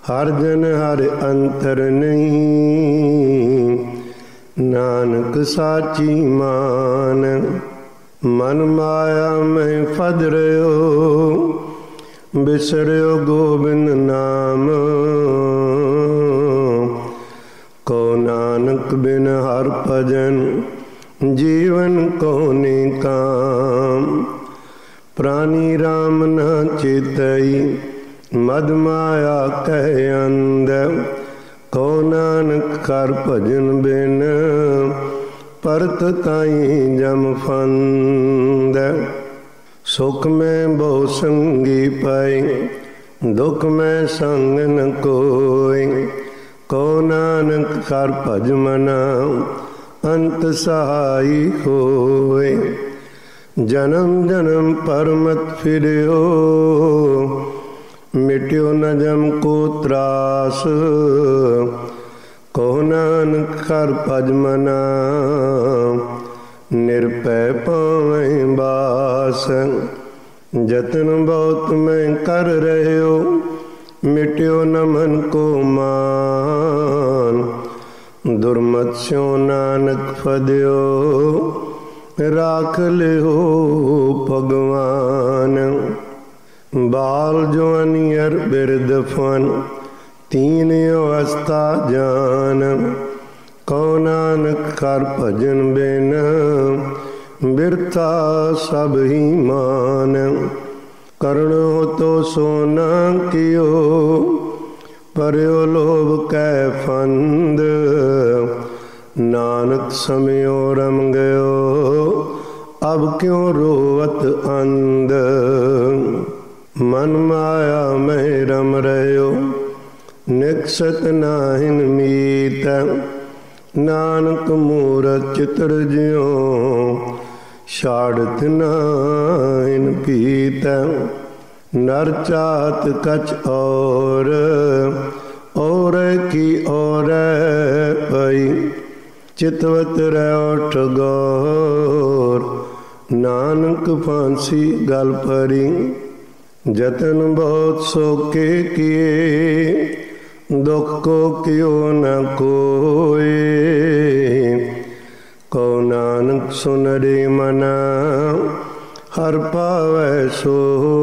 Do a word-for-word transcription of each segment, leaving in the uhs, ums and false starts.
ਹਰ ਜਨ ਹਰ ਅੰਤਰ ਨਹੀਂ, ਨਾਨਕ ਸਾਚੀ ਮਾਨ। ਮਨ ਮਾਇਆ ਮੈਂ ਫਦ ਰਿਓ, ਬਿਸਰਿਓ ਗੋਬਿੰਦ ਨਾਮ। ਕੋ ਨਾਨਕ ਬਿਨ ਹਰ ਭਜਨ, ਜੀਵਨ ਕੋ ਨੀ ਕਾਮ। ਪ੍ਰਾਨੀ ਰਾਮ ਨ ਚੇਤਈ, ਮਦ ਮਾਇਆ ਕਹਿ ਅੰਧ। ਕੋ ਨਾਨਕ ਕਰ ਭਜਨ ਬਿਨ, ਪਰਤ ਤਾਈ ਜਮ ਫੰਦ। ਸੁਖ ਮੈਂ ਬਹੁ ਸੰਗੀ ਪਾਈ, ਦੁਖ ਮੈਂ ਸੰਗ ਨ ਕੋਈ। ਕੋ ਨਾਨਕ ਕਰ ਭਜ ਮਨਾ, ਅੰਤ ਸਹਾਈ ਹੋਏ। ਜਨਮ ਜਨਮ ਪਰਮਤ ਫਿਰਿਓ, ਮਿਟਿਓ ਨ ਜਮ ਕੋ ਤਰਾਸ। ਕੋ ਨਾਨਕ ਕਰ ਭਜ ਮਨਾ, ਨਿਰਭੈ ਪਾਵੈ ਬਾਸ। ਜਤਨ ਬਹੁਤ ਮੈਂ ਕਰ ਰਹਿਓ, ਮਿਟਿਓ ਨ ਮਨ ਕੋ ਮਾਨ। ਦੁਰਮਤ ਸਿਉ ਨਾਨਕ ਫਦਿਓ, ਰਾਖ ਲਿਓ ਭਗਵਾਨ। ਬਾਲ ਜਵਾਨੀ ਅਰ ਬਿਰਧ ਫਨ, ਤੀਨ ਅਵਸਥਾ ਜਾਨ। ਕੋ ਨਾਨਕ ਕਰ ਭਜਨ ਬਿਨ, ਬਿਰਥਾ ਸਭ ਹੀ ਮਾਨ। ਕਰਣੋ ਤੋ ਸੋ ਨ ਕਿਓ, ਪਰਿਓ ਲੋਭ ਕੈ ਫੰਦ। ਨਾਨਕ ਸਮਿਓ ਰਮ ਗਇਓ, ਅਬ ਕਿਉ ਰੋਵਤ ਅੰਧ। ਮਨ ਮਾਇਆ ਮੈਂ ਰਮ ਰਹਿਓ, ਨਿਕਸਤ ਨਾਹਿਨ ਮੀਤ। ਨਾਨਕ ਮੂਰਤ ਚਿਤਰ ਜਿਉ, ਛਾੜਤ ਨਾਹਿਨ ਪੀਤ। ਨਰ ਚਾਤ ਕਛ ਔਰ, ਔਰ ਕੀ ਔਰ ਪਈ। ਚਿਤਵਤ ਰਹਿ ਠਗੋਰ, ਨਾਨਕ ਫਾਂਸੀ ਗਲ ਪਰੀ। ਜਤਨ ਬਹੁਤ ਸੋਕੇ ਕੀਏ, ਦੁਖ ਕੋ ਕਿਉ ਨ ਕੋਏ। ਕੋ ਨਾਨਕ ਸੁਨ ਰੇ ਮਨਾ, ਹਰ ਪਾਵੈ ਸੋਏ।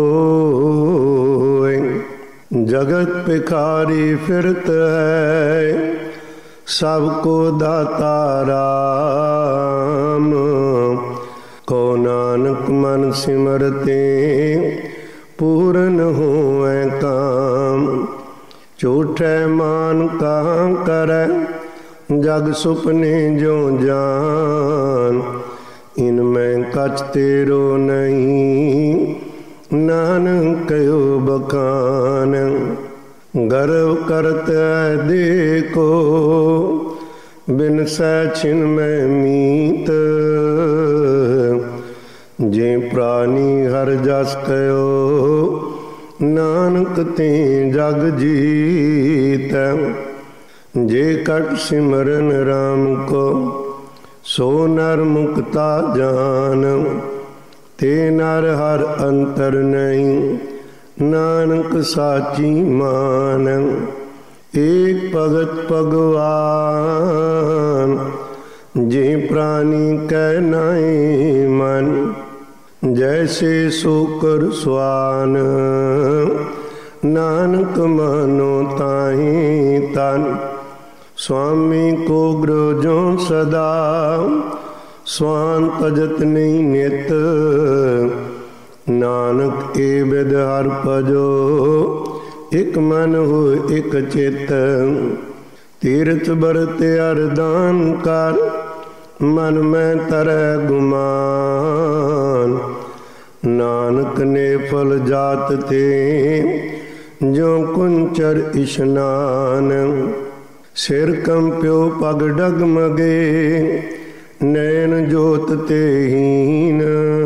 ਜਗਤ ਭਿਖਾਰੀ ਫਿਰਤ ਹੈ, ਸਭ ਕੋ ਦਾਤਾ ਰਾਮ। ਕੋ ਨਾਨਕ ਮਨ ਸਿਮਰਤੇ, ਪੂਰਨ ਹੋਵੈ ਕਾਮ। ਝੂਠੈ ਮਾਨ ਕਹਾਂ ਕਰੈ, ਜਗ ਸੁਪਨੇ ਜੋ ਜਾਨ। ਇਨ ਮੈਂ ਕਛ ਤੇਰੋ ਨਹੀਂ, ਨਾਨਕ ਕਹਿਓ ਬਖਾਨ। ਗਰਵ ਕਰਤ ਦੇਖੋ, ਬਿਨ ਸੈ ਛਿਨ ਮੈਂ ਮੀਤ। ਜੇ ਪ੍ਰਾਨੀ ਹਰ ਜਸ ਕਹਿਓ, ਨਾਨਕ ਤੇ ਜਗ ਜੀਤ। ਜੇ ਕਟ ਸਿਮਰਨ ਰਾਮ ਕੋ, ਸੋ ਨਰ ਮੁਕਤਾ ਜਾਨ। ਤੇ ਨਰ ਹਰ ਅੰਤਰ ਨਹੀਂ, ਨਾਨਕ ਸਾਚੀ ਮਾਨ। ਏਕ ਭਗਤ ਭਗਵਾਨ, ਜੇ ਪ੍ਰਾਨੀ ਕੈ ਨਾਹੀ ਮਨ। ਜੈਸੇ ਸੂਕਰ ਸਵਾਨ, ਨਾਨਕ ਮਾਨੋ ਤਾਹੀ ਤਨ। ਸੁਆਮੀ ਕੋ ਗ੍ਰਹਿ ਜੋ ਸਦਾ, ਸਵਾਨ ਤਜਤ ਨਹੀਂ ਨਿਤ। ਨਾਨਕ ਏ ਬਿਦ ਹਰ ਭਜੋ, ਇਕ ਮਨ ਹੋਇ ਇਕ ਚਿਤ। ਤੀਰਥ ਬਰਤ ਅਰਦਾਨ ਕਰ, ਮਨ ਮੈਂ ਤਰੈ ਗੁਮਾਨ। ਨਾਨਕ ਨੇ ਫਲ ਜਾਤ ਤੇ, ਜੋ ਕੁੰਚਰ ਇਸ਼ਨਾਨ। ਸਿਰ ਕੰਪਿਓ ਪਗ ਡਗਮਗੇ, ਨੈਣ ਜੋਤ ਤੇ ਹੀਨ।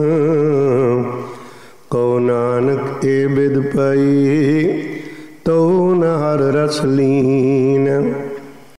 ਕੋ ਨਾਨਕ ਏ ਬਿਦ ਪਈ, ਤੋ ਨ ਹਰ ਰਸ ਲੀਨ।